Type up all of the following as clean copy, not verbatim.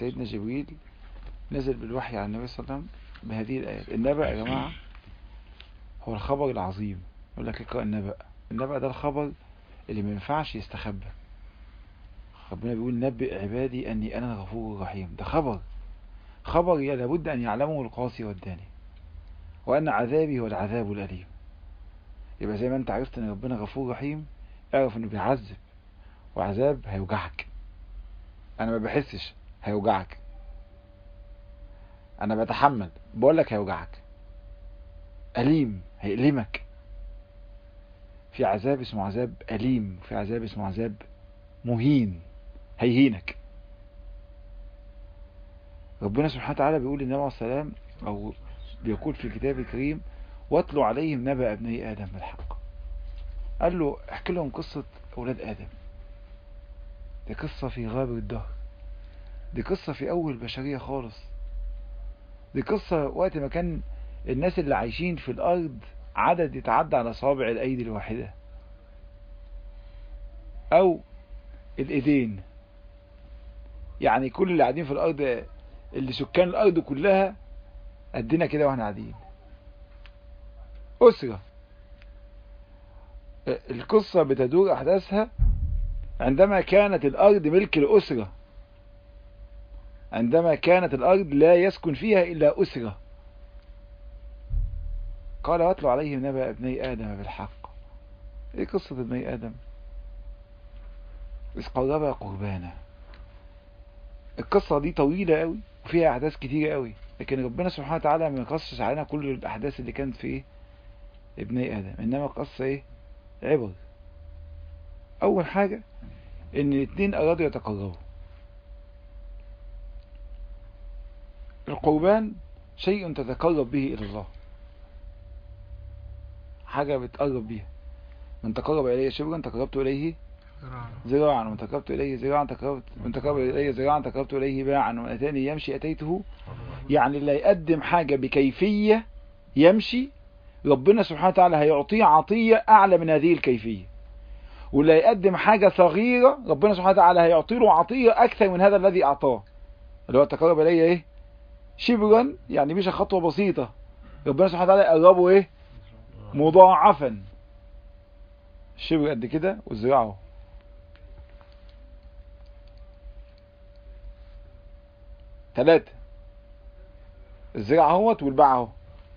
سيدنا جبريل نزل بالوحي على النبي صلى الله عليه وسلم بهذه الآيات. النبأ يا جماعة هو الخبر العظيم. يقول لك اقرأ النبأ. النبأ ده الخبر اللي ما ينفعش يستخبى. ربنا بيقول نبئ عبادي أني أنا الغفور الرحيم. ده خبر لابد أن يعلمه القاصي والداني، وأن عذابي هو العذاب الأليم. يبقى زي ما أنت عرفت أن ربنا غفور رحيم، اعرف أنه بيعذب، وعذاب هيوجعك. أنا ما بحسش هيوجعك، أنا بتحمل، بقولك هيوجعك، أليم، هيألمك. في عذاب اسمه عذاب أليم، وفي عذاب اسمه عذاب مهين، هيهينك. ربنا سبحانه وتعالى بيقول للنبي عليه السلام، أو بيقول في الكتاب الكريم: واتلوا عليهم نبأ ابني آدم بالحق. قال له احكي لهم قصة أولاد آدم. دي قصة في غابر الدهر، دي قصة في أول بشرية خالص، دي قصة وقت ما كان الناس اللي عايشين في الأرض عدد يتعدى على صابع الأيدي الواحدة أو الإيدين. يعني كل اللي قاعدين في الأرض، اللي سكان الأرض كلها قدنا كده واحنا قاعدين، أسرة. القصة بتدور أحداثها عندما كانت الأرض ملك الأسرة، عندما كانت الأرض لا يسكن فيها إلا أسرة. قال: واتلوا عليهم نبأ ابني آدم بالحق. إيه قصة ابني آدم؟ إذ قربا قربانا. القصة دي طويلة قوي وفيها أحداث كتيرة قوي، لكن ربنا سبحانه وتعالى ما يقصش علينا كل الأحداث اللي كانت في ابني آدم، إنما القصة إيه؟ عبر. أول حاجة إن الاثنين أرادوا يتقربوا. القربان شيء تتقرب به إلى الله، حاجة بتقرب بيها. من تقرب إليه شبرا تقربت إليه ذراعا، ومن تقربت إليه ذراعا من تقرب إليه ذراعا تقربت إليه باعا، ومن أتاني يمشي أتيته. يعني اللي يقدم حاجة بكيفية يمشي، ربنا سبحانه وتعالى هيعطيه عطية أعلى من هذه الكيفية. واللي يقدم حاجة صغيرة، ربنا سبحانه وتعالى هيعطي له عطية أكثر من هذا الذي أعطاه. اللي هو تقرب إليه إيه؟ شبرا، يعني مش خطوة بسيطة، ربنا سبحانه وتعالى يقربه إيه؟ مضاعفا. الشبر قد كده والذراع 3، الذراع اهوت والباع اهو.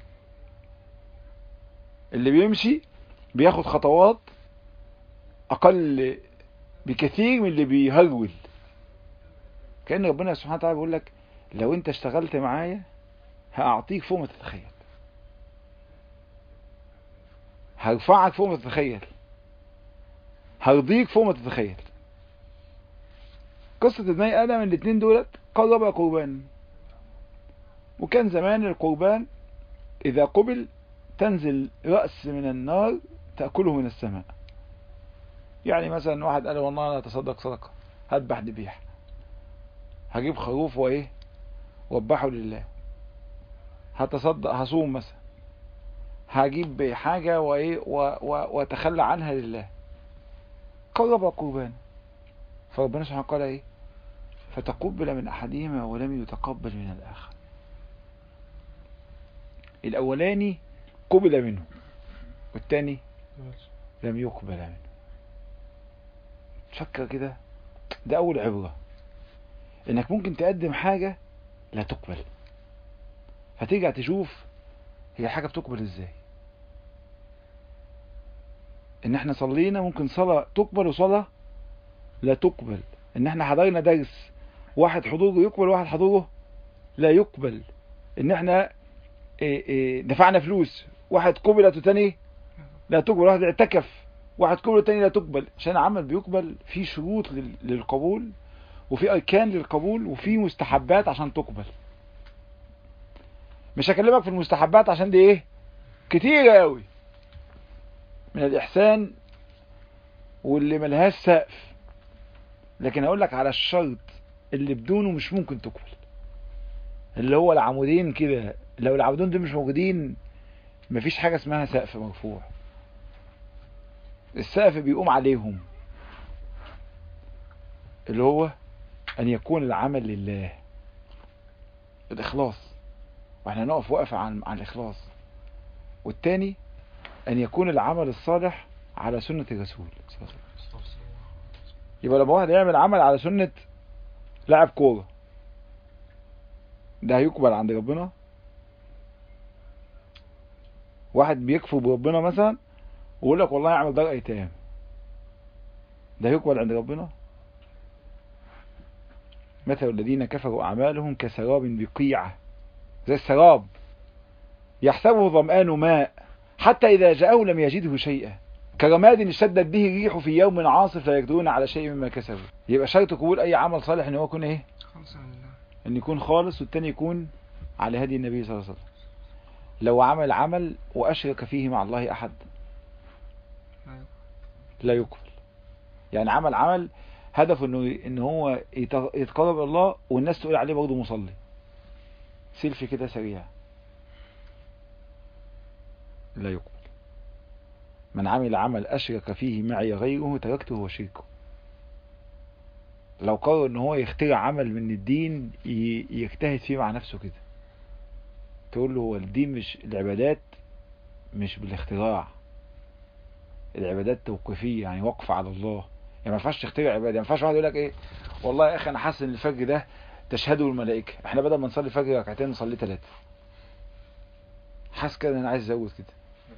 اللي بيمشي بياخد خطوات اقل بكثير من اللي بيهرول. كأن ربنا سبحانه وتعالى بيقول لك: لو انت اشتغلت معايا هأعطيك فوق ما تتخيل، هرفعك فوق ما تتخيل، هرضيك فوق ما تتخيل. قصة ابني آدم الاثنين دولت قربا قربان. وكان زمان القربان إذا قبل تنزل رأس من النار تأكله من السماء. يعني مثلا واحد قال: والله أنا أتصدق صدقة، هذبح ذبيحة، هجيب خروف وإيه وذبحه لله، هتصدق، هصوم مثلا، هجيب حاجة وإيه وتخلى عنها لله. قرب قربان. فربنا سبحانه قال إيه؟ فتقبل من أحدهما ولم يتقبل من الآخر. الأولاني قبل منه والتاني لم يقبل منه. تفكر كده، ده أول عبرة، إنك ممكن تقدم حاجة لا تقبل، فترجع تشوف هي حاجة بتقبل إزاي. إن إحنا صلينا ممكن صلاة تقبل وصلاة لا تقبل. إن إحنا حضرنا درس، واحد حضوره يقبل وواحد حضوره لا يقبل. إن إحنا دفعنا فلوس، واحد قبلت وتاني لا تقبل. واحد اعتكف، واحد قبل وتاني لا تقبل. عشان عمل بيقبل في شروط للقبول، وفي أركان للقبول، وفي مستحبات عشان تقبل. مش هكلمك في المستحبات عشان دي ايه كتير قوي من الإحسان واللي ملهاش سقف، لكن هقول لك على الشرط اللي بدونه مش ممكن تقبل، اللي هو العمودين كده. لو العمودين دول مش موجودين مفيش حاجة اسمها سقف مرفوع. السقف بيقوم عليهم، اللي هو أن يكون العمل لله الإخلاص، واحنا نقف وقفة عن الإخلاص. والتاني أن يكون العمل الصالح على سنة الرسول صلى الله عليه وسلم. يبقى لما واحد يعمل عمل على سنة لاعب كورة، ده هيقبل عند ربنا؟ واحد بيكفر بربنا مثلا ويقول لك والله اعمل دار ايتام، ده يقبل عند ربنا؟ مثل الذين كفروا اعمالهم كسراب بقيعة، زي السراب يحسبه ظمآن ماء حتى اذا جاءه لم يجده شيئا كرماد اشتدت به الريح في يوم عاصف لا يقدرون على شيء مما كسبوا. يبقى شرط قبول اي عمل صالح ان هو يكون ايه؟ ان يكون خالص، والتاني يكون على هدي النبي صلى الله عليه وسلم. لو عمل عمل واشرك فيه مع الله احد لا يقبل. يعني عمل هدفه ان هو يتقرب الى الله والناس تقول عليه برضه مصلي، سيلفي كده سريع، لا يقبل. من عمل عمل اشرك فيه معي غيره تركته وشركه. لو قرر ان هو يخترع عمل من الدين يجتهد فيه مع نفسه كده، تقول له هو الدين مش العبادات، مش بالاختراع، العبادات توقيفية، يعني وقف على الله. يعني ما ينفعش تخترع عبادة. ما ينفعش واحد يقول لك ايه والله يا اخي انا حاسس ان الفجر ده تشهده الملائكة، احنا بدل ما نصلي الفجر ركعتين نصلي 3، حاسس كده انا عايز ازود كده.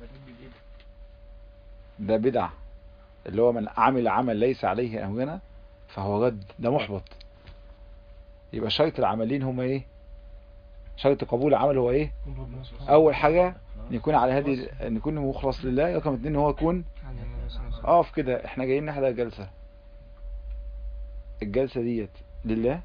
ده بدع. اللي هو من عمل عمل ليس عليه امرنا فهو رد، ده محبط. يبقى شرط العملين هما ايه؟ شرط قبول العمل هو ايه؟ اول حاجة ان يكون على هذه، ان يكون مخلص لله. رقم 2 ان هو يكون اقف كده، احنا جايين نحضر جلسة، الجلسة ديت لله،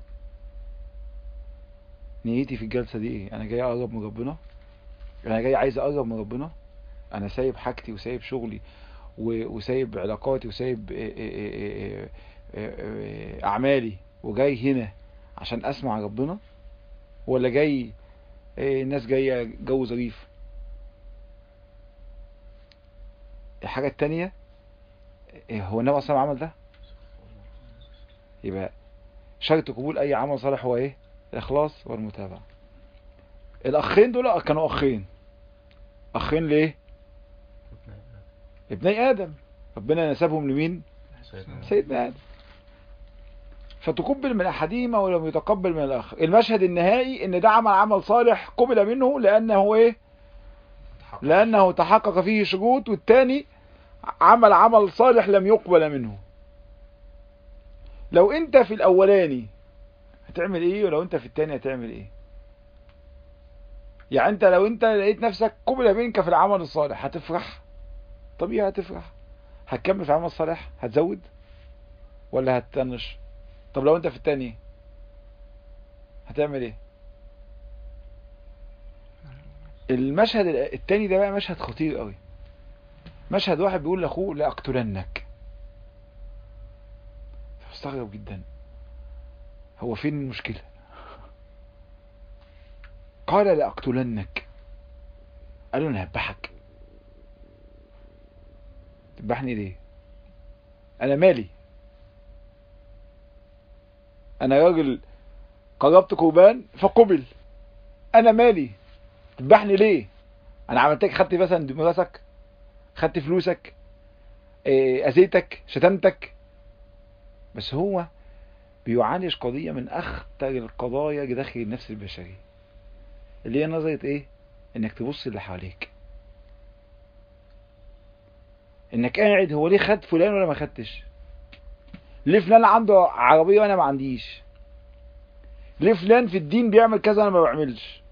نيتي في الجلسة دي ايه؟ انا جاي اقرب من ربنا، انا جاي عايز اقرب من ربنا، انا سايب حاجتي وسايب شغلي وسايب علاقاتي وسايب اعمالي وجاي هنا عشان اسمع ربنا، ولا جاي الناس جاية جو ظريف؟ الحاجة التانية هو النبي اصلا عمل ده. يبقى شرط قبول اي عمل صالح هو ايه؟ الاخلاص والمتابعة. الاخين دول كانوا اخين ليه؟ ابني ادم، ربنا نسبهم لمين؟ سيدنا ادم. فتقبل من احدهما ولم يتقبل من الاخر. المشهد النهائي ان ده عمل صالح قبل منه لانه ايه؟ لانه تحقق فيه شروط، والتاني عمل صالح لم يقبل منه. لو انت في الاولاني هتعمل ايه، ولو انت في التاني هتعمل ايه؟ يعني انت لو انت لقيت نفسك قبل منك في العمل الصالح هتفرح، طبيعي هتفرح. هتكمل في العمل الصالح، هتزود ولا هتطنش؟ طب لو انت في التاني هتعمل ايه؟ المشهد التاني ده بقى مشهد خطير قوي. مشهد واحد بيقول لاخوه لاقتلنك. مستغرب جدا، هو فين المشكلة؟ قال لاقتلنك. قال له انا هذبحك. تذبحني ليه؟ انا مالي؟ انا راجل قربت قربان فقبل، انا مالي؟ تذبحني ليه؟ انا عملتك، خدت مثلا دمرسك، خدت فلوسك، اذيتك، شتمتك. بس هو بيعالج قضية من اخطر القضايا داخل النفس البشرية، اللي هي نظرة ايه؟ انك تبص اللي حواليك، انك قاعد هو ليه خد فلان ولا ما خدتش؟ ليه فلان عنده عربية وانا ما عنديش؟ ليه فلان في الدين بيعمل كذا وانا ما بعملش؟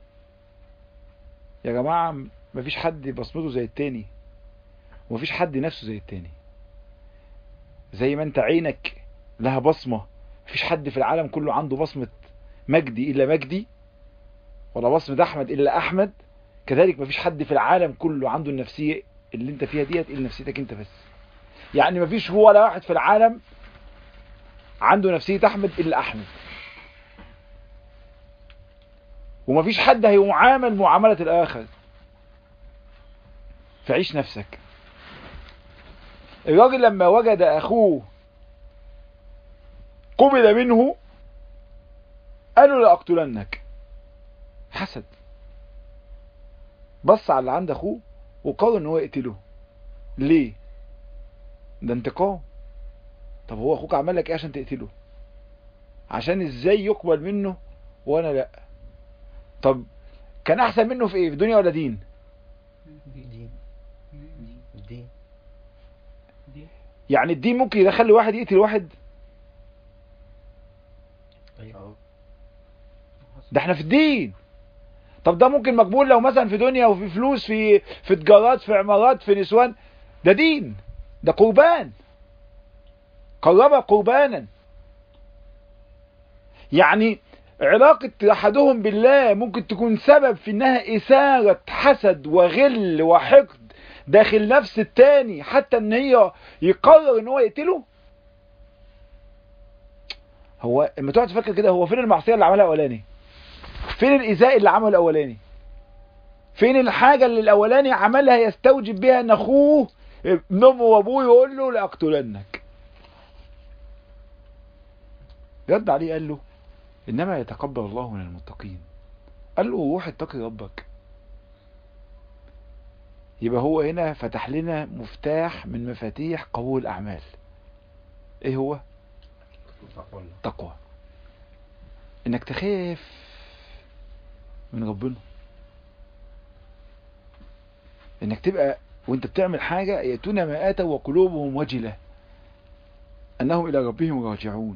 يا جماعة مفيش حد بصمته زي التاني، ومفيش حد نفسه زي التاني. زي ما انت عينك لها بصمة، مفيش حد في العالم كله عنده بصمة مجدي الا مجدي، ولا بصمة احمد الا احمد. كذلك مفيش حد في العالم كله عنده النفسية اللي انت فيها ديت الا نفسيتك انت بس. يعني مفيش هو ولا واحد في العالم عنده نفسية احمد الا احمد، ومفيش حد هيعامل معاملة الاخر. فعيش نفسك. الراجل لما وجد اخوه قبل منه قالوا لاقتلنك. حسد، بص على اللي عند اخوه وقرر ان هو يقتله. ليه؟ ده انتقام. طب هو اخوك عمل لك ايه عشان تقتله؟ عشان ازاي يقبل منه وانا لا؟ طب كان احسن منه في ايه، في دنيا ولا دين؟ دين. يعني الدين ممكن يدخل واحد يقتل واحد؟ ده احنا في الدين. طب ده ممكن مقبول لو مثلا في دنيا وفي فلوس، في تجارات، في عمارات، في نسوان. ده دين، ده قربان، قرب قربانا. يعني علاقة احدهم بالله ممكن تكون سبب في انها اثارة حسد وغل وحقد داخل نفس التاني، حتى ان هي يقرر ان هو يقتله. هو لما تقعد تفكر كده، هو فين المعصية اللي عملها الاولاني؟ فين الايذاء اللي عمله الاولاني؟ فين الحاجة اللي الاولاني عملها يستوجب بها ان اخوه ابن امه وابوه يقول له لاقتلنك؟ رد عليه قال له انما يتقبل الله من المتقين. قال له روح اتقي ربك. يبقى هو هنا فتح لنا مفتاح من مفاتيح قبول الاعمال. ايه هو؟ تقوى. انك تخاف من ربنا، انك تبقى وانت بتعمل حاجة يأتون ما آتوا وقلوبهم وجلة انهم الى ربهم راجعون.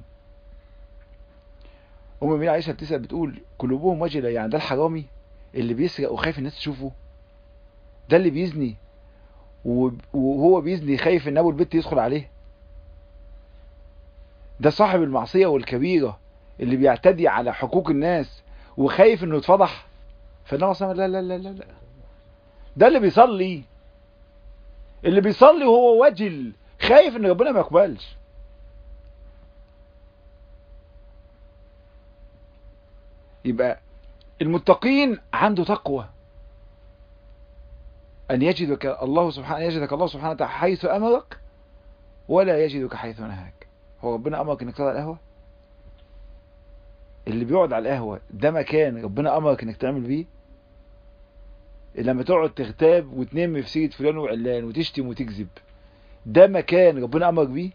أم عائشة بتسأل بتقول قلوبهم وجلة، يعني ده الحرامي اللي بيسرق وخايف الناس تشوفه؟ ده اللي بيزني وهو بيزني خايف ان ابو البيت يدخل عليه؟ ده صاحب المعصية والكبيرة اللي بيعتدي على حقوق الناس وخايف انه يتفضح؟ فالنبي صلى الله عليه وسلم لا لا لا لا، ده اللي بيصلي وهو وجل خايف ان ربنا ما يقبلش. يبقى المتقين عنده تقوى، أن يجدك الله سبحانه وتعالى حيث أمرك ولا يجدك حيث نهاك. هو ربنا أمرك أنك تقعد على القهوة؟ اللي بيقعد على القهوة ده مكان ربنا أمرك أنك تعمل بيه؟ لما تقعد تغتاب وتنم في سيرة فلان وعلان وتشتم وتكذب، ده مكان ربنا أمرك بيه؟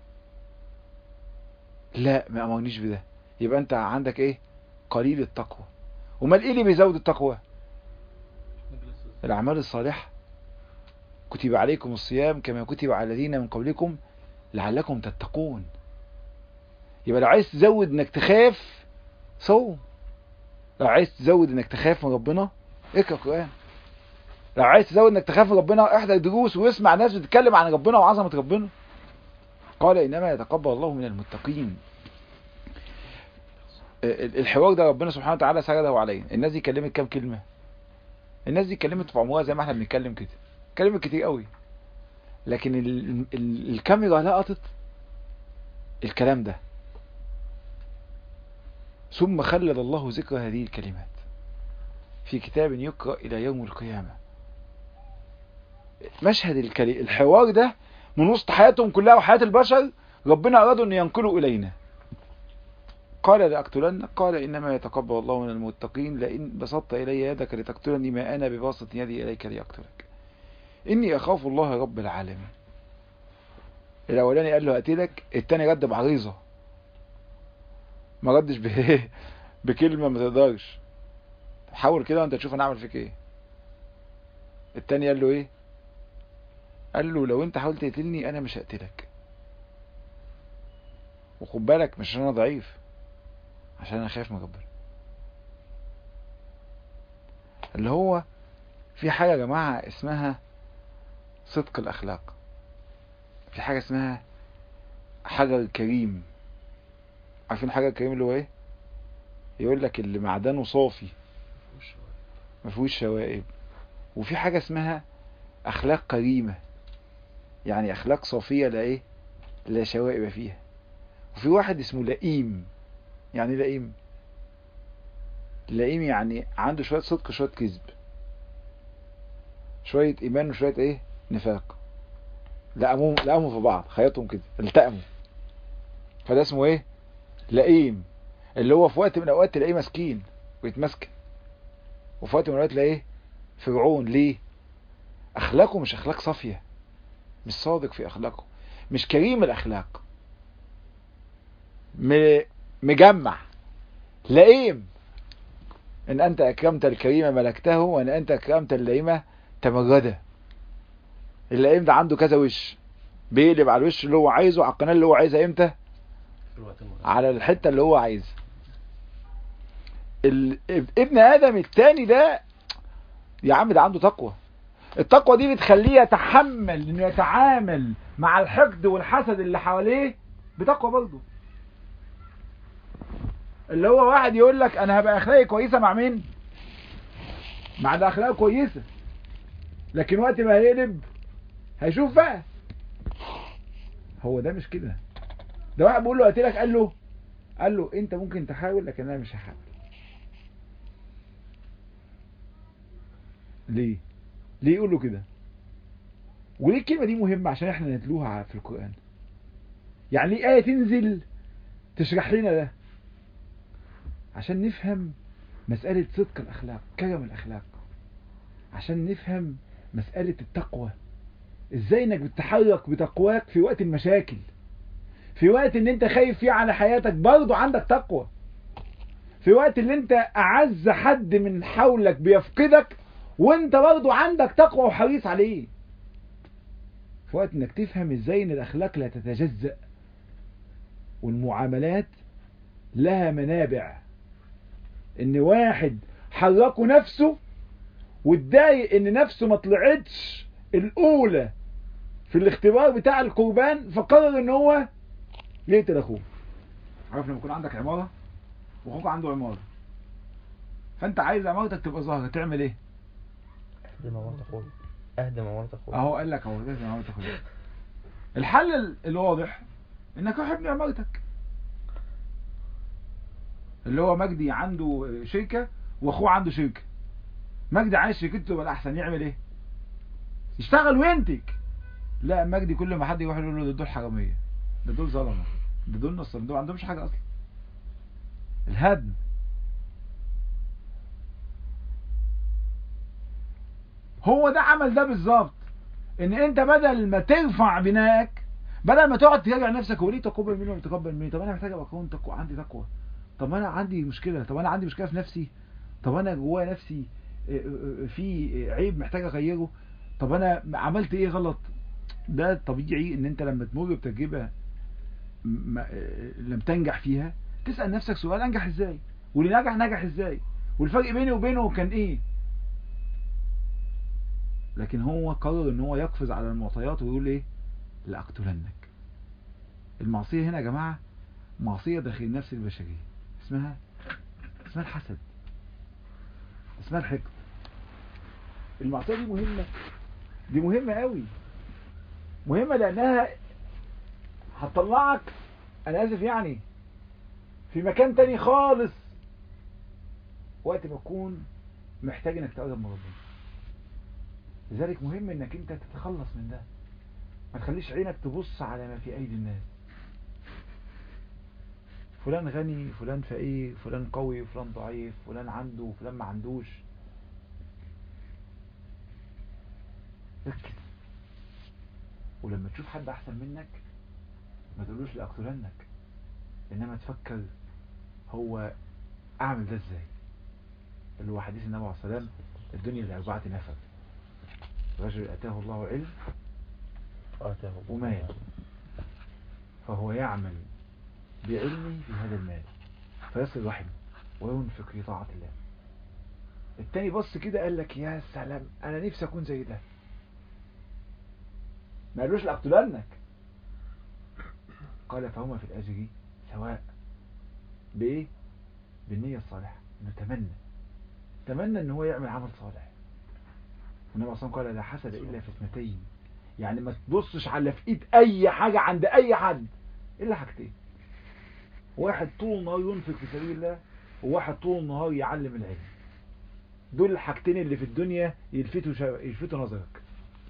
لا، ما أمرنيش بده. يبقى أنت عندك إيه؟ قليل التقوى. وما إيه اللي بيزود التقوى؟ الأعمال الصالحة. كتب عليكم الصيام كما كتب على الذين من قبلكم لعلكم تتقون. يبقى لو عايز تزود انك تخاف صوم، لو عايز تزود انك تخاف من ربنا اقرا قرآن، لو عايز تزود انك تخاف من ربنا احضر دروس واسمع ناس بتتكلم عن ربنا وعظمة ربنا. قال انما يتقبل الله من المتقين. الحوار ده ربنا سبحانه وتعالى سرده عليه. الناس دي كلمت كام كلمة؟ الناس دي كلمت في عمرها زي ما احنا بنتكلم كده، كلمت كتير قوي، لكن الكاميرا لقطت الكلام ده. ثم خلد الله ذكر هذه الكلمات في كتاب يقرأ إلى يوم القيامة. مشهد الحوار ده من وسط حياتهم كلها وحياة البشر، ربنا أرادوا أن ينقلوا إلينا. قال لأقتلنك، قال إنما يتقبل الله من المتقين لئن بسطت إلي يدك لتقتلني ما أنا بباسط يدي إليك لأقتلك إني أخاف الله رب العالمين. الأولاني قال له أقتلك، التاني رد بعريضة، ما ردش بكلمة ما تقدرش، حاول كده وانت تشوف انا اعمل فيك ايه. التاني قال له ايه؟ قال له لو انت حاولت تقتلني انا مش هقتلك، وخد بالك مش عشان انا ضعيف، عشان انا خايف من ربنا. اللي هو في حاجة يا جماعة اسمها صدق الاخلاق، في حاجة اسمها حجر كريم. عارفين حجر كريم اللي هو ايه؟ يقول لك اللي معدنه صافي ما فيهوش شوائب. وفي حاجة اسمها اخلاق كريمة، يعني اخلاق صافية لا ايه، لا شوائب فيها. وفي واحد اسمه لئيم. يعني لئيم، لئيم يعني عنده شوية صدق شوية كذب، شوية ايمان وشوية ايه، نفاق، لقموا في بعض، خيطهم كده التقموا، فده اسمه ايه، لئيم. اللي هو في وقت من الاوقات تلاقيه مسكين ويتمسكن، وفي وقت من الوقت تلاقيه فرعون. ليه؟ اخلاقه مش اخلاق صافية، مش صادق في اخلاقه، مش كريم الاخلاق، مجمع لئيم. ان انت اكرمت الكريم ملكته، وان انت اكرمت اللئيم تمرده. اللئيم ده عنده كذا وش، بيقلب على الوش اللي هو عايزه، على القناه اللي هو عايزها امتى؟ على الحته اللي هو عايزها. ابن ادم التاني ده يا عم ده عنده تقوى. التقوى دي بتخليه يتحمل انه يتعامل مع الحقد والحسد اللي حواليه بتقوى برضه. اللي هو واحد يقول لك انا هبقى اخلاقي كويسه مع مين؟ مع ده اخلاقه كويسه، لكن وقت ما هيقلب هيشوف بقى. هو ده مش كده. ده واحد بيقول له قلت لك، قال له انت ممكن تحاول لكن انا مش هحاول. ليه يقول له كده؟ وليه الكلمه دي مهمه؟ عشان احنا نتلوها في القرآن. يعني ليه آية تنزل تشرح لنا ده؟ عشان نفهم مسألة صدق الأخلاق، كرم الأخلاق، عشان نفهم مسألة التقوى. ازاي انك بتتحرك بتقواك في وقت المشاكل، في وقت ان انت خايف فيه على حياتك برضو عندك تقوى، في وقت اللي انت اعز حد من حولك بيفقدك وانت برضو عندك تقوى وحريص عليه. في وقت انك تفهم ازاي ان الاخلاق لا تتجزأ، والمعاملات لها منابع. ان واحد حركه نفسه واتضايق ان نفسه ما طلعتش الاولى في الاختبار بتاع القربان، فقرر ان هو يقتل اخوه. عارف لما يكون عندك عمارة واخوك عنده عمارة، فانت عايز عمارتك تبقى ظاهرة، تعمل ايه؟ اهدم عمارة اخوك، اهدم عمارة اخوك. اهو قال لك اهو اهدم عمارة اخوك. الحل الواضح انك روح ابني عمارتك. اللي هو مجدي عنده شركة واخوه عنده شركة، مجدي عايز شركته تبقى الاحسن، يعمل ايه؟ يشتغل وينتج. لا، مجدي كل ما حد يروح يقول له دول حرامية، ده دول ظلمة، ده دول نصر، دول ما عندهمش حاجة اصلا. الهدم. هو ده عمل ده بالظبط. ان انت بدل ما ترفع بنائك، بدل ما تقعد تراجع نفسك، هو ليه تقبل مني ولا تقبل مني؟ طب انا محتاج ابقى اكون عندي تقوى. طب انا عندي مشكلة، طب انا عندي مشكلة في نفسي، طب انا جوايا نفسي في عيب محتاج اغيره، طب انا عملت ايه غلط. ده طبيعي ان انت لما تمر بتجربة لم تنجح فيها تسأل نفسك سؤال: انجح ازاي؟ واللي نجح ازاي؟ والفرق بيني وبينه كان ايه؟ لكن هو قرر ان هو يقفز على المعطيات ويقول ايه؟ لأقتلنك. المعصية هنا يا جماعة معصية داخل النفس البشرية، اسمها الحسد، اسمها الحقد. المعصية دي مهمة، دي مهمة قوي، مهمة لأنها هتطلعك، أنا آسف يعني، في مكان تاني خالص وقت ما تكون محتاج انك تقرب من ربنا. لذلك مهم انك انت تتخلص من ده. ما تخليش عينك تبص على ما في ايدي الناس، فلان غني، فلان فقير، فلان قوي، فلان ضعيف، فلان عنده، فلان ما عندوش. ركز. ولما تشوف حد احسن منك ما تقولوش لأقتلنك، انما تفكر هو اعمل ده ازاي. اللي هو حديث النبي عليه الصلاة والسلام: الدنيا لأربعة نفر: رجل أتاه الله علم ومال، فهو يعمل بعلمه في هذا المال فيصل رحمه وينفق في طاعة الله. التاني بص كده قال لك: يا سلام، انا نفسي اكون زي ده. ما قالوش لأقتلنك، قال: فهما في الأجر سواء. بإيه؟ بالنية الصالحة، انه تمنى ان هو يعمل عمل صالح. والنبي صلى الله عليه وسلم قال: لا حسد الا في اثنتين. يعني ما تبصش على في ايد اي حاجة عند اي حد الا حاجتين: واحد طول النهار ينفق في سبيل الله، وواحد طول النهار يعلم العلم. دول الحاجتين اللي في الدنيا يلفتوا نظرك.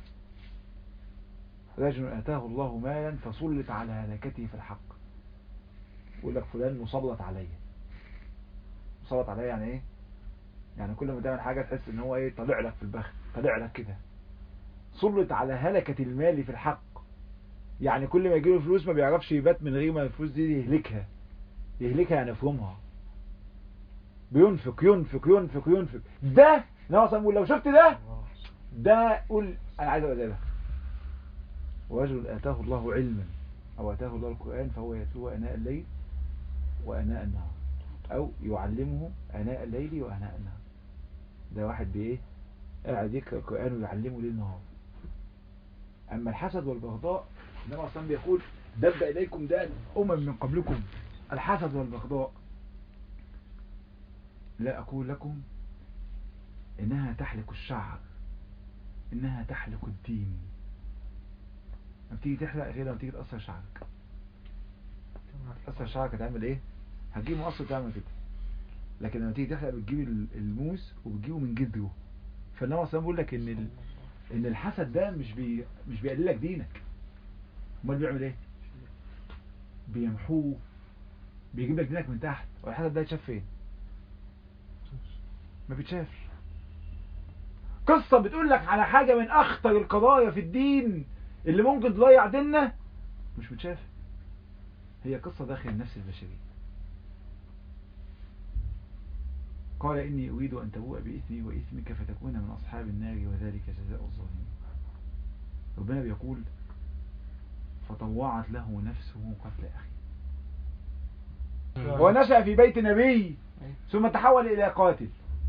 رجل آتاه الله مالا فسلط على هلاكته في الحق. يقول لك فلان مسلط عليا. مسلط عليا يعني ايه؟ يعني كل ما تعمل حاجة تحس ان هو ايه طالع لك في البخت، طالع لك كده. سلط على هلكة المال في الحق، يعني كل ما يجيله فلوس ما بيعرفش يبات من غير ما الفلوس دي يهلكها. يهلكها يعني يفرمها. بينفق ينفق ينفق ينفق. ده انا اصلا بقول لو شفت ده قول انا عايز ابقى زي ده. ورجل اتاه الله علما او اتاه الله القرآن فهو يتلوه اناء الليل واناء النهار، او يعلمه اناء الليل واناء النهار. ده واحد بايه قاعد يقرأ القرآن ويعلمه ليل نهار. اما الحسد والبغضاء النبي اصلا بيقول دب اليكم داء من قبلكم الحسد والبغضاء، لا اقول لكم انها تحلق الشعر، انها تحلق الدين. لما تيجي تحلق غير لما تيجي تقصر شعرك. تقصر شعرك هتعمل ايه؟ هتجيب مقص وتعمل كده. لكن لما تيجي تحلق بتجيب الموس وبتجيبه من جذره. فالنبي اصلا بيقول لك ان الحسد ده مش بيقللك دينك. امال بيعمل ايه؟ بيمحوه، بيجيب لك دينك من تحت. والحسد ده يتشاف فين؟ ما بيتشافش. قصة بتقول لك على حاجة من اخطر القضايا في الدين اللي ممكن تضيع ديننا مش متشافة. هي قصة داخل النفس البشرية. قال إني أريد أن تبوء بإثمي وإثمك فتكون من أصحاب النار وذلك جزاء الظالمين. ربنا بيقول فطوعت له نفسه قتل أخيه ونشأ في بيت نبي ثم تحول إلى قاتل.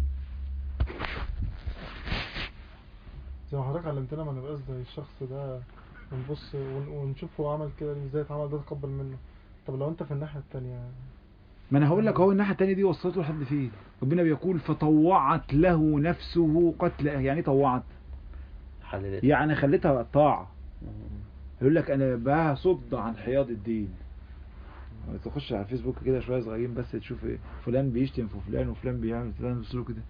زي ما حضرتك علمتنا ما نبقاش زي الشخص ده ونبص ونشوف هو عمل كده ازاي اتعمل ده تقبل منه. طب لو انت في الناحية التانية، ما انا هقول لك هو الناحية التانية دي وصلته لحد فين. ربنا بيقول فطوعت له نفسه قتل أخيه. يعني طوعت يعني خليتها طاعة. يقول لك انا بقى صد عن حياض الدين. تخش على الفيسبوك كده شوية صغيرين بس تشوف إيه فلان بيشتم في فلان وفلان بيعمل فلان بيصيروا كده.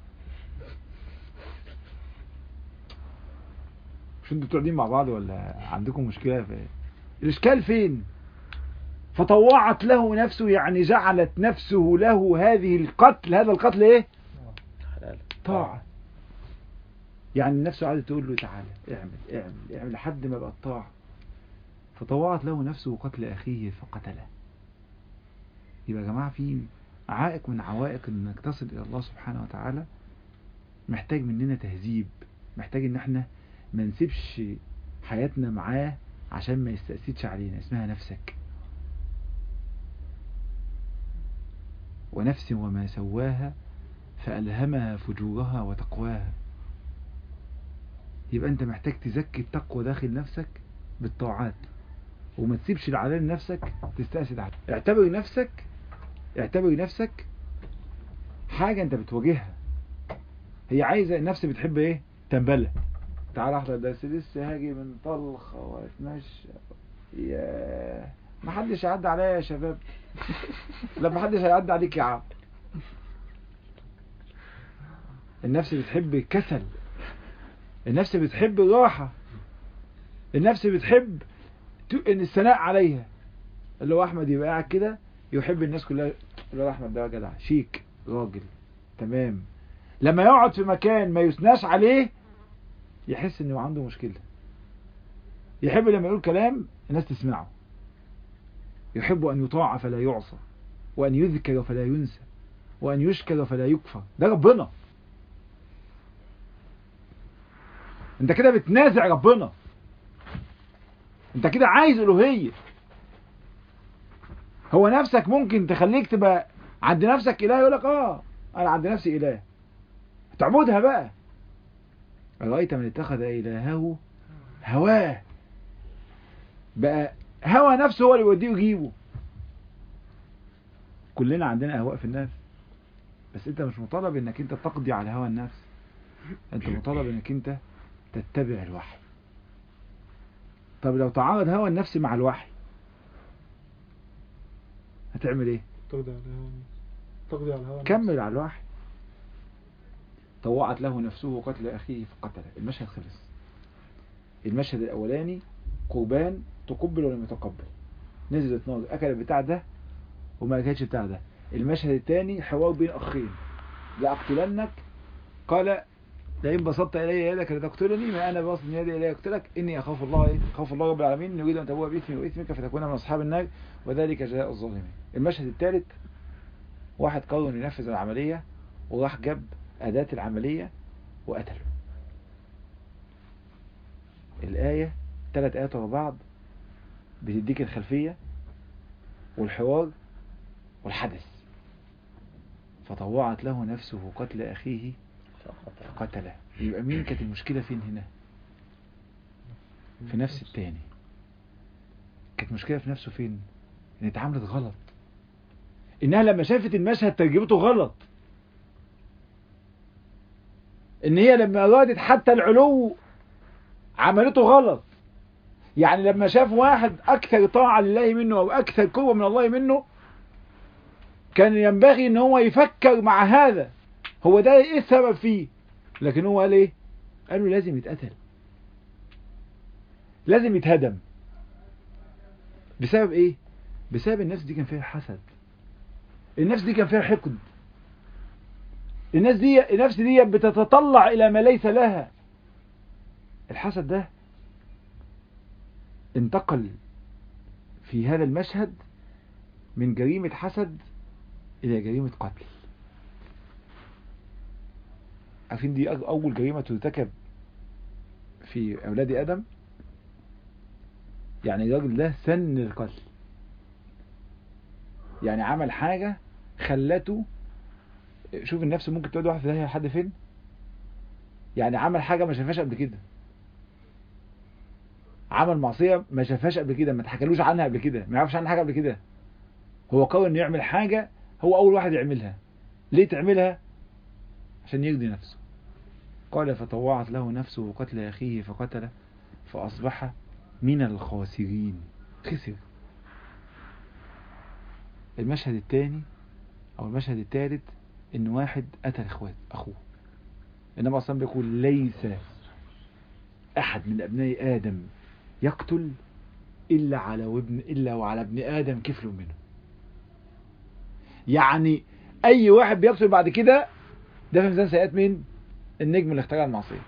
مش انتوا قاعدين مع بعض ولا عندكم مشكلة في الاشكال فين؟ فطوعت له نفسه يعني جعلت نفسه له هذه القتل. هذا القتل ايه؟ طاعة. يعني النفس قاعدة تقول له تعالى اعمل اعمل اعمل لحد ما بقى الطاعة. فطوعت له نفسه قتل اخيه فقتله. يبقى يا جماعة في عائق من عوائق انك تصل الى الله سبحانه وتعالى محتاج مننا تهذيب. محتاج ان احنا ما نسيبش حياتنا معاه عشان ما يستأسدش علينا. اسمها نفسك. ونفس وما سواها فألهمها فجورها وتقواها. يبقى انت محتاج تزكي التقوى داخل نفسك بالطاعات وما تسيبش العلان نفسك تستأسد عليها. اعتبر نفسك حاجة انت بتواجهها. هي عايزة النفس بتحب ايه؟ تنبلة. تعال احضر درس لسه هاجي من طلخة واتمشى. ياه ما حدش يعدي عليا يا شباب. لا ما حدش هيعدي عليك يا عم. النفس بتحب الكسل. النفس بتحب الراحة. النفس بتحب ان الثناء عليها. اللي هو احمد يبقى قاعد كده يحب الناس كلها. اللي هو احمد ده جدع شيك راجل تمام. لما يقعد في مكان ما يثناش عليه يحس انه عنده مشكلة. يحب لما يقول كلام الناس تسمعه. يحب ان يطاع فلا يعصى وان يذكر فلا ينسى وان يشكر فلا يكفر. ده ربنا. انت كده بتنازع ربنا. انت كده عايز الوهية. هو نفسك ممكن تخليك تبقى عند نفسك اله. يقولك انا عند نفسي اله. تعبدها بقى. رأيت من اتخذ الهه هواه. بقى هوى نفسه هو اللي يوديه ويجيبه. كلنا عندنا اهواء في النفس. بس انت مش مطالب انك انت تقضي على هوى النفس. انت مطالب انك انت تتبع الوحي. طب لو تعارض هوى النفس مع الوحي هتعمل ايه؟ تقضي على الهوى. كمل على الوحي. طوعت له نفسه قتل اخيه فقتله. المشهد خلص. المشهد الاولاني قربان تقبل ولا متقبل. نزلت نار اكل بتاع ده وما اكلش بتاع ده. المشهد الثاني حوار بين اخين. لأقتلنك، قال لئن بسطت إلي يدك لتقتلني ما أنا باسط يدي إلي أقتلك إني أخاف الله أخاف الله رب العالمين يريد أن تبوء بإثمي وإثمك فتكون من أصحاب النار وذلك جزاء الظالمين. المشهد الثالث، واحد قرر ينفذ العملية وراح جاب أداة العملية وقتله. الآية 3 آيات ورا بعض بتديك الخلفية والحوار والحدث. فطوعت له نفسه قتل أخيه فقتله. يبقى مين كانت المشكلة فين هنا؟ في نفس التاني. كانت مشكلة في نفسه فين؟ ان اتعاملت غلط، انها لما شافت المشهد ترجمته غلط، ان هي لما ارادت حتى العلو عملته غلط. يعني لما شاف واحد اكثر طاعة لله منه او اكثر قوة من الله منه كان ينبغي ان هو يفكر مع هذا هو ده ايه السبب فيه، لكن هو قال ايه؟ قالوا لازم يتقتل، لازم يتهدم. بسبب ايه؟ بسبب النفس دي كان فيها حسد، النفس دي كان فيها حقد، النفس دي بتتطلع الى ما ليس لها. الحسد ده انتقل في هذا المشهد من جريمة حسد الى جريمة قتل. عارفين دي اول جريمة ترتكب في اولاد ادم؟ يعني الراجل ده سن القتل، يعني عمل حاجة خلته، شوف النفس ممكن تودي واحد في داهية لحد فين. يعني عمل حاجة ما شافهاش قبل كده، عمل معصية ما شافهاش قبل كده، ما تحكلوش عنها قبل كده، ما يعرفش عنها حاجة قبل كده. هو قرر انه يعمل حاجة هو اول واحد يعملها. ليه تعملها؟ عشان يرضي نفسه. قال فطوعت له نفسه قتل اخيه فقتله فاصبح من الخاسرين. خسر. المشهد الثاني او المشهد الثالث ان واحد قتل اخوه. انما اصلا بيقول ليس احد من ابناء ادم يقتل الا وعلى ابن ادم كفل منه. يعني اي واحد بيقتل بعد كده ده في ميزان سيئات مين؟ النجم اللي اخترع المعصيه.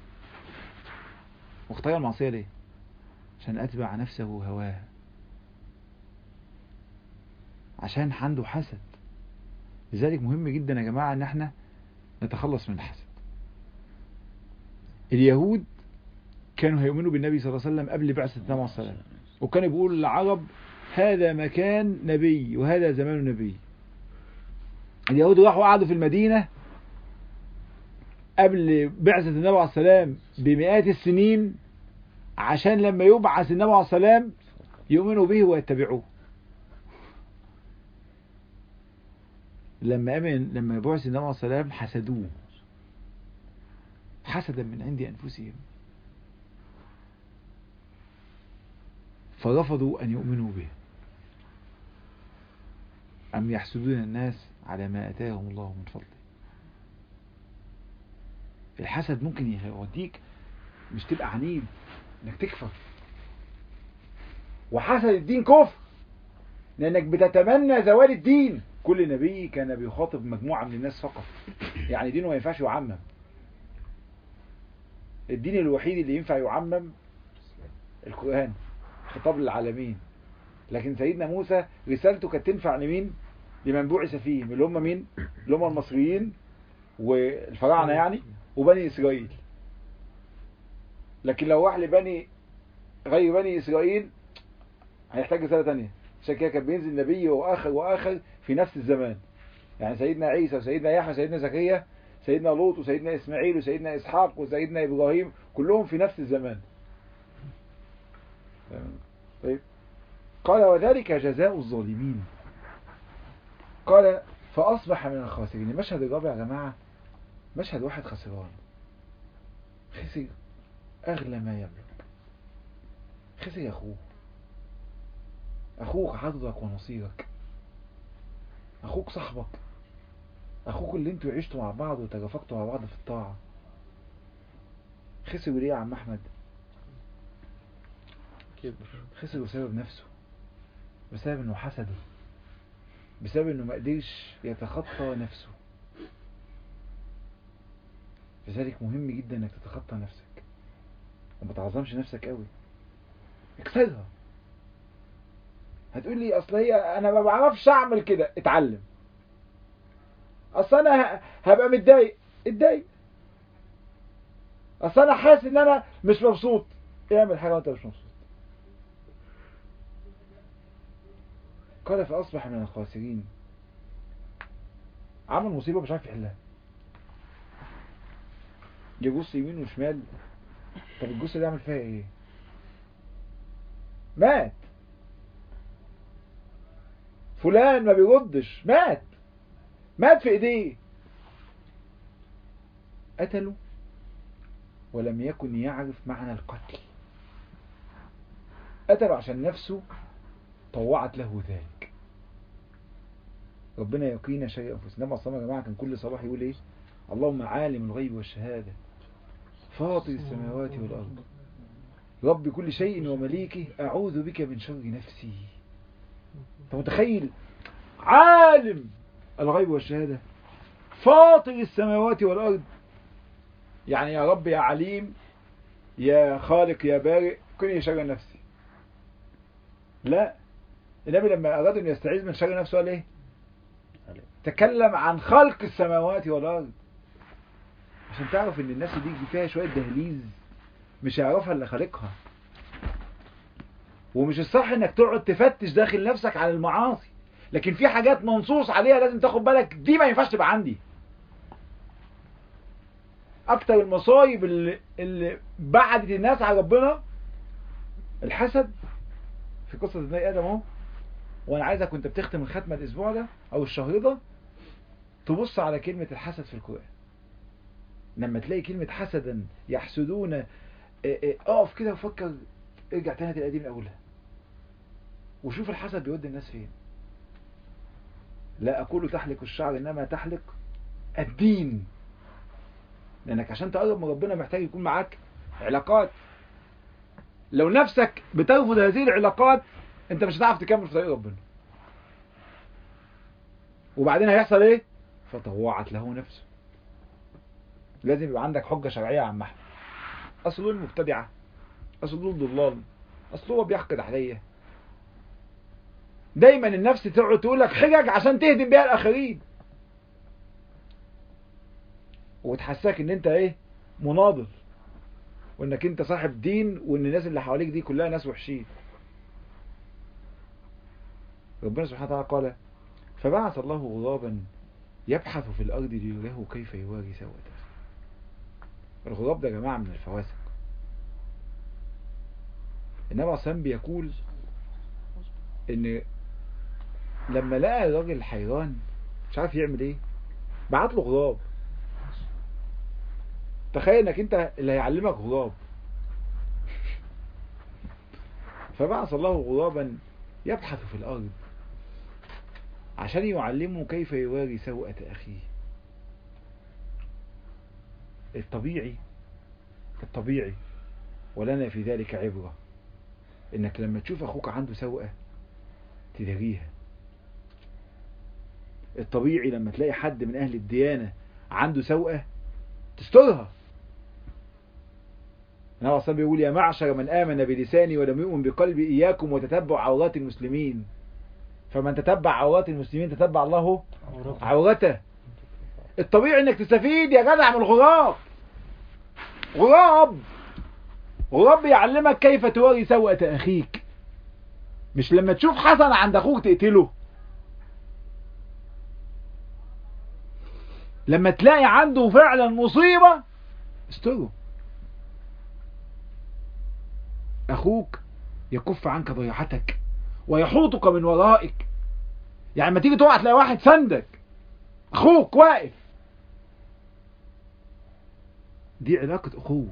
واخترع المعصيه ليه؟ عشان اتبع نفسه هواه، عشان عنده حسد. لذلك مهم جدا يا جماعه ان احنا نتخلص من الحسد. اليهود كانوا هيؤمنوا بالنبي صلى الله عليه وسلم قبل بعثة النبي عليه السلام، وكانوا بيقولوا للعرب هذا مكان نبي وهذا زمان نبي. اليهود راحوا قعدوا في المدينة قبل بعثة النبي عليه السلام بمئات السنين عشان لما يبعث النبي عليه السلام يؤمنوا به ويتبعوه. لما بعث النبي عليه السلام حسدوه حسدا من عند أنفسهم، فرفضوا أن يؤمنوا به. أم يحسدون الناس على ما أتاهم الله من فضله. الحسد ممكن يوديك مش تبقى عنيد انك تكفر، وحسد الدين كفر لانك بتتمنى زوال الدين. كل نبي كان بيخاطب مجموعة من الناس فقط، يعني دينه ما ينفعش يعمم. الدين الوحيد اللي ينفع يعمم القرآن، خطاب للعالمين. لكن سيدنا موسى رسالته كانت تنفع لمين؟ لمن بعث فيهم، اللي هم مين؟ اللي هم المصريين والفراعنة يعني وبني إسرائيل. لكن لو راح لبني غير بني إسرائيل هيحتاج رسالة تانية. عشان كده كان بينزل نبي وآخر في نفس الزمان. يعني سيدنا عيسى وسيدنا يحيى وسيدنا زكريا، سيدنا لوط وسيدنا إسماعيل وسيدنا إسحاق وسيدنا إبراهيم، كلهم في نفس الزمان. طيب قال وذلك جزاء الظالمين. قال فأصبح من الخاسرين. المشهد الرابع يا جماعة مشهد واحد خسران، خسر أغلى ما يملك، خسر أخوك عرضك ونصيرك، أخوك صاحبك، أخوك اللي انتوا عشتوا مع بعض وترافقتوا مع بعض في الطاعة. خسر ليه يا عم أحمد؟ خسر بسبب نفسه، بسبب انه حسده، بسبب انه ما قدرش يتخطى نفسه. لذلك مهم جدا انك تتخطى نفسك وما تعظمش نفسك قوي، اكسرها. هتقول لي اصل هي انا ما بعرفش اعمل كده، اتعلم. اصل انا هبقى متضايق، اتضايق. اصل انا حاسس ان انا مش مبسوط، اعمل حاجه وانت مش مبسوط. قال فاصبح من الخاسرين. عمل مصيبه مش عارف يحلها، يبص يمين وشمال. طب الجثه دي عمل فيها ايه؟ مات. فلان ما بيردش، مات. مات في ايديه. قتله ولم يكن يعرف معنى القتل. قتله عشان نفسه طوعت له ذلك. ربنا يقينا شيء انفسنا. النبي صلى الله عليه وسلم يا جماعه كان كل صباح يقول ايه؟ اللهم عالم الغيب والشهاده فاطر السماوات والارض رب كل شيء ومليكه اعوذ بك من شر نفسي. انت متخيل؟ عالم الغيب والشهاده فاطر السماوات والارض، يعني يا رب يا عليم يا خالق يا بارئ كن شر نفسي. لا، النبي لما اراد ان يستعيذ من شر نفسه قال ايه؟ تكلم عن خلق السماوات والارض، عشان تعرف ان الناس دي فيها شويه دهليز مش هيعرفها اللي خالقها. ومش الصح انك تقعد تفتش داخل نفسك على المعاصي، لكن في حاجات منصوص عليها لازم تاخد بالك، دي ما ينفعش تبقى عندي. اكتر المصايب اللي بعدت الناس على ربنا الحسد. في قصة ابني ادم اهو، وانا عايزك كنت بتختم الختمة الاسبوع ده او الشهر ده تبص على كلمة الحسد في القرآن. لما تلاقي كلمة حسدا يحسدون، اقف كده وفكر، ارجع تاني تلاقي دي من اولها وشوف الحسد بيودي الناس فين. لا اقول تحلق الشعر انما تحلق الدين، لانك عشان تقرب من ربنا محتاج يكون معاك علاقات. لو نفسك بترفض هذه العلاقات انت مش هتعرف تكمل في طريق ربنا. وبعدين هيحصل ايه؟ فطوعت له نفسه. لازم يبقى عندك حجة شرعية عن محمد. اصل دول مبتدعة، اصل دول ضلال، اصل هو بيحقد عليا. دايما النفس تقعد تقول لك حجج عشان تهدم بيها الاخرين وتحسسك ان انت ايه؟ مناضل، وانك انت صاحب دين، وان الناس اللي حواليك دي كلها ناس وحشين. ربنا سبحانه وتعالى قال فبعث الله غرابا يبحث في الارض ليريه كيف يواري سوءته. الغراب ده يا جماعه من الفواسق. النبي عليه الصلاه والسلام بيقول ان لما لقى الراجل حيران مش عارف يعمل ايه بعت له غراب. تخيل انك انت اللي هيعلمك غراب. فبعث الله غرابا يبحث في الارض عشان يعلمه كيف يواري سوءة اخيه. الطبيعي ولنا في ذلك عبرة، انك لما تشوف اخوك عنده سوءة تداريها. الطبيعي لما تلاقي حد من اهل الديانة عنده سوءة تسترها. النبي صلى بيقول يا معشر من آمن بلساني ولم يؤمن بقلبي إياكم وتتبع عورات المسلمين، فمن تتبع عورات المسلمين تتبع الله عورته. الطبيعي انك تستفيد يا جدع من الغراب. غراب يعلمك كيف تواري سوءة أخيك، مش لما تشوف حسن عند أخوك تقتله. لما تلاقي عنده فعلا مصيبة استره. أخوك يكف عنك ضيعتك ويحوطك من ورائك. يعني لما تيجي تقع تلاقي واحد سندك، أخوك واقف. دي علاقة أخوة.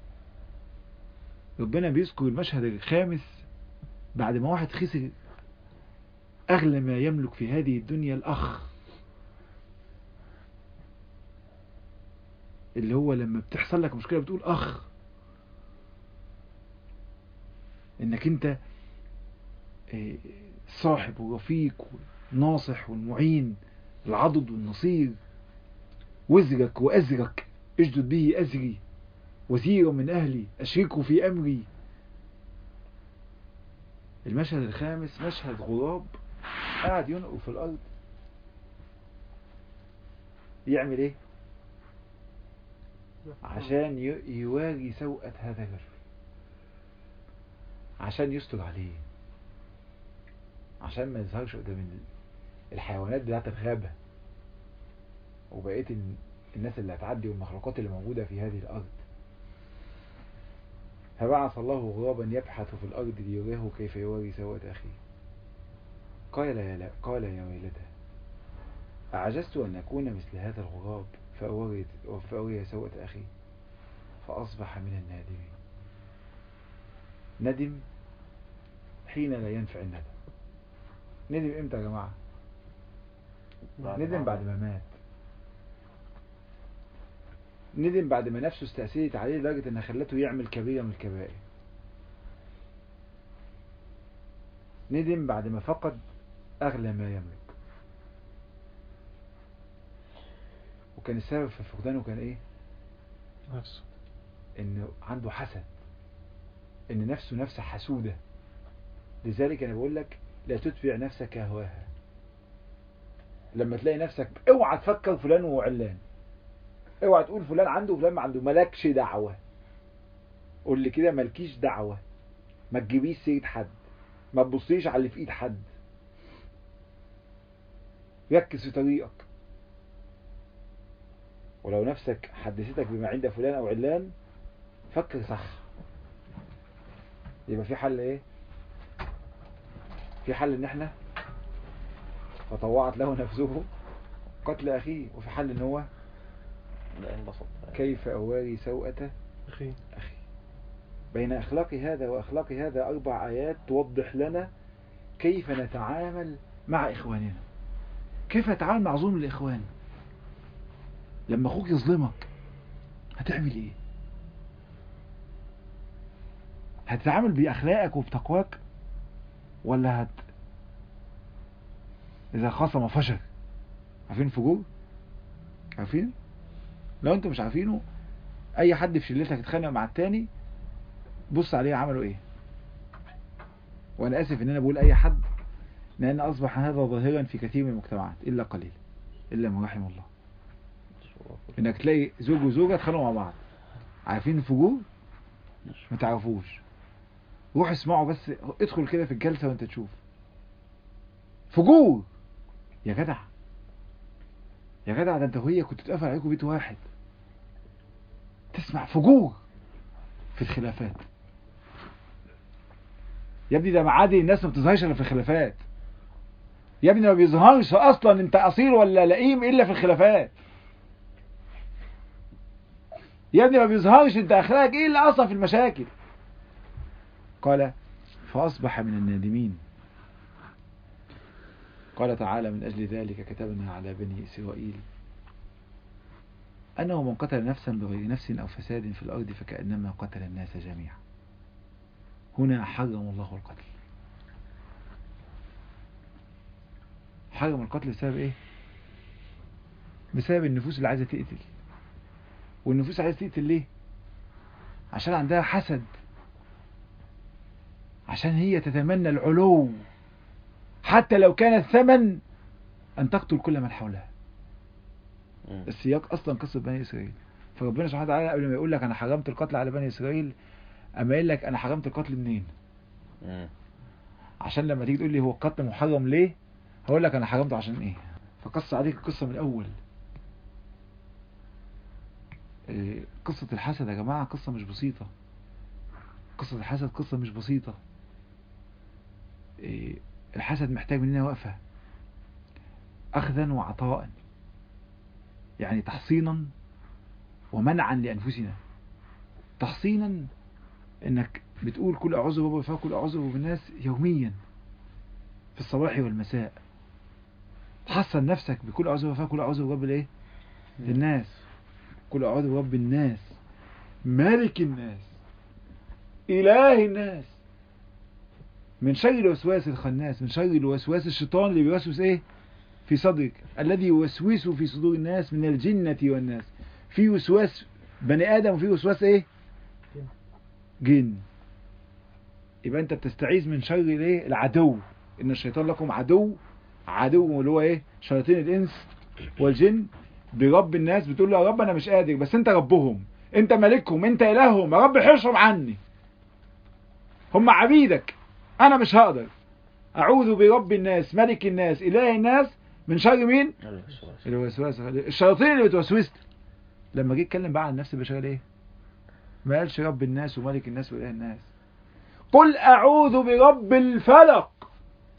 ربنا بيذكر المشهد الخامس بعد ما واحد خسر أغلى ما يملك في هذه الدنيا، الأخ، اللي هو لما بتحصل لك مشكلة بتقول أخ. إنك أنت صاحب ورفيق وناصح والمعين، العضد والنصير، وزرك وأزرك اشدد به أزري وزير من أهلي أشركه في أمري. المشهد الخامس مشهد غراب قاعد ينقر في الأرض. يعمل ايه؟ عشان يواري سوءة هذا الرجل، عشان يستر عليه، عشان ما يظهرش قدام الحيوانات بتاعت الغابة وبقية الناس اللي هتعدي والمخلوقات اللي موجودة في هذه الأرض. فبعث الله غرابا يبحث في الأرض ليريه كيف يواري سوءة أخيه. قال يا ويلتى أعجزت أن أكون مثل هذا الغراب فأوري سوءة أخي، فأصبح من النادمين. ندم حين لا ينفع الندم. ندم امتى يا جماعة؟ ندم بعد ما مات. ندم بعد ما نفسه استأثرت عليه لدرجة انها خلته يعمل كبيرة من الكبائر. ندم بعد ما فقد أغلى ما يملك. وكان السبب في فقدانه كان ايه؟ نفسه، انه عنده حسد، ان نفسه حسودة. لذلك انا بقول لك لا تتبع نفسك هواها. لما تلاقي نفسك اوعى تفكر فلان وعلان، اوعى تقول فلان عنده وفلان ما عنده، مالكش دعوة. قول لي كده مالكيش دعوة. ما تجيبيش سيرة حد، ما تبصيش على اللي في ايد حد. ركز في طريقك. ولو نفسك حدثتك بما عند فلان او علان فكر صح. يبقى في حل ايه؟ في حل ان احنا فطوعت له نفسه قتل اخيه، وفي حل ان هو كيف اواري سوءة اخي. بين اخلاق هذا واخلاق هذا 4 آيات توضح لنا كيف نتعامل مع اخواننا، كيف نتعامل مع ظلم الاخوان. لما اخوك يظلمك هتعمل ايه؟ هتتعامل باخلاقك وبتقواك، ولا اذا خصم فشل؟ عارفين فجور؟ عارفين؟ لو انتوا مش عارفينه، اي حد في شلتك اتخانق مع التاني بص عليه عملوا ايه. وانا اسف ان انا بقول اي حد، لان اصبح هذا ظاهرا في كثير من المجتمعات الا قليل، الا من رحم الله. انك تلاقي زوج وزوجة اتخانقوا مع بعض. عارفين الفجور؟ ما تعرفوش. روح اسمعوا بس، ادخل كده في الجلسة وانت تشوف فجور. يا جدع يا جدع، ده انت وهي كنت تقفل عليكم بيت واحد. تسمع فجور في الخلافات. يا ابني ده معادي، الناس ما بتظهرش الا في الخلافات. يا ابني ما بيظهرش اصلا انت اصيل ولا لئيم الا في الخلافات. يا ابني ما بيظهرش انت اخلاقك ايه الا اصلا في المشاكل. قال فاصبح من النادمين. قال تعالى من اجل ذلك كتبنا على بني اسرائيل انه من قتل نفسا بغير نفس او فساد في الارض فكأنما قتل الناس جميعا. هنا حرم الله القتل. حرم القتل بسبب ايه؟ بسبب النفوس اللي عايزة تقتل. والنفوس عايزة تقتل ليه؟ عشان عندها حسد، عشان هي تتمنى العلو حتى لو كان الثمن ان تقتل كل من حولها. السياق اصلا قصة بني اسرائيل. فربنا سبحانه وتعالى قبل ما يقول لك انا حرمت القتل على بني اسرائيل، اما يقول لك انا حرمت القتل منين؟ عشان لما تيجي تقول لي هو القتل محرم ليه، هقول لك انا حرمته عشان ايه. فقص عليك القصة من الاول. قصة الحسد يا جماعة قصة مش بسيطة. قصة الحسد قصة مش بسيطة. الحسد محتاج مننا وقفة، أخذا وعطاء، يعني تحصينا ومنعا لأنفسنا. تحصينا انك بتقول كل اعوذ برب الفلق كل اعوذ برب الناس يوميا في الصباح والمساء. تحصن نفسك بكل اعوذ برب الفلق كل اعوذ برب الايه؟ الناس. كل اعوذ برب الناس مالك الناس اله الناس من شر الوسواس الخناس، من شر الوسواس الشيطان اللي بيوسوس ايه في صدرك، الذي يوسوس في صدور الناس من الجنة والناس. في وسواس بني ادم وفي وسواس ايه؟ جن. يبقى انت بتستعيذ من شر الايه؟ العدو. ان الشيطان لكم عدو اللي هو ايه؟ شياطين الانس والجن. برب الناس بتقول له يا رب انا مش قادر، بس انت ربهم، انت ملكهم، انت الههم، يا رب حشهم عني، هم عبيدك، انا مش هقدر. اعوذ برب الناس ملك الناس اله الناس من شر مين؟ الوسواس الشياطين اللي بتوسوس. لما جه يتكلم بقى عن النفس البشريه ايه؟ ما قالش رب الناس وملك الناس واله الناس. قل اعوذ برب الفلق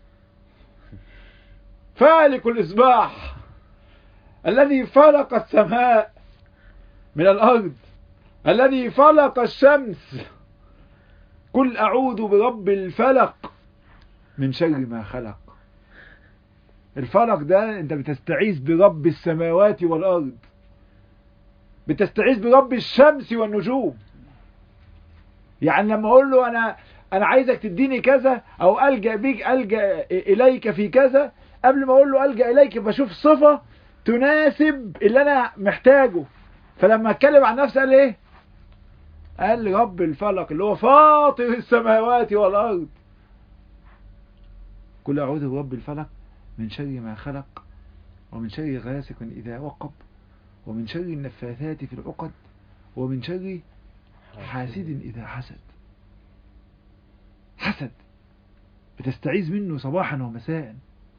فالق الاصباح الذي فلق السماء من الارض الذي فلق الشمس. قل اعوذ برب الفلق من شر ما خلق. الفلق ده انت بتستعيذ برب السماوات والارض، بتستعيذ برب الشمس والنجوم. يعني لما اقول له انا عايزك تديني كذا او الجا اليك في كذا، قبل ما اقول له الجا اليك بشوف صفه تناسب اللي انا محتاجه. فلما اتكلم عن نفسي قال ايه؟ قال رب الفلق اللي هو فاطر السماوات والارض. قل اعوذ برب الفلق من شر ما خلق ومن شر غاسق اذا وقب ومن شر النفاثات في العقد ومن شر حاسد إذا حسد. حسد بتستعيذ منه صباحا ومساء.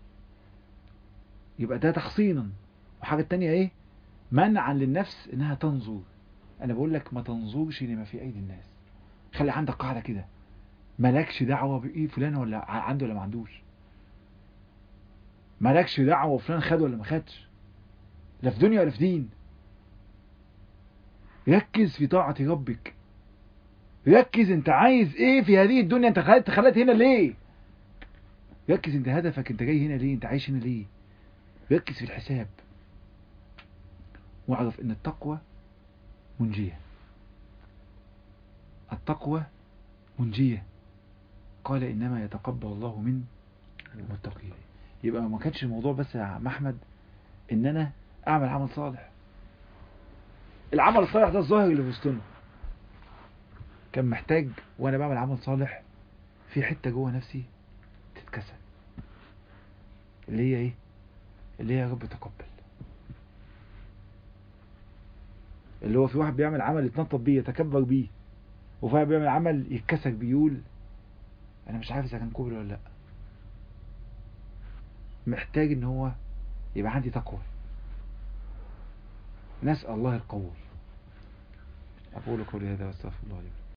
يبقى ده تحصينا. وحاجة تانية ايه؟ منعا للنفس انها تنظر. انا بقول لك ما تنظرش لما في ايدي الناس. خلي عندك قاعدة كده، مالكش دعوة بايه فلان ولا عنده ولا ما عندوش. مالكش دعوة فلان خد ولا ما خدش، لا في دنيا ولا في دين. ركز في طاعة ربك. ركز انت عايز ايه في هذه الدنيا، انت خلت هنا ليه. ركز انت هدفك، انت جاي هنا ليه، انت عايش هنا ليه. ركز في الحساب واعرف ان التقوى منجية. التقوى منجية. قال انما يتقبل الله من المتقين. يبقى ما كانش الموضوع بس يا عم احمد ان انا اعمل عمل صالح. العمل الصالح ده الظاهر اللي في وسطنا. كان محتاج وانا بعمل عمل صالح في حتة جوه نفسي تتكسر، اللي هي ايه؟ اللي هي يا رب تقبل. اللي هو في واحد بيعمل عمل يتنطط بيه يتكبر بيه، وفي واحد بيعمل عمل يتكسر بيقول انا مش عارف اذا كان قبل ولا لا. محتاج ان هو يبقى عندي تقوى. نسأل الله القبول. اقول قولي هذا واستغفر الله لي.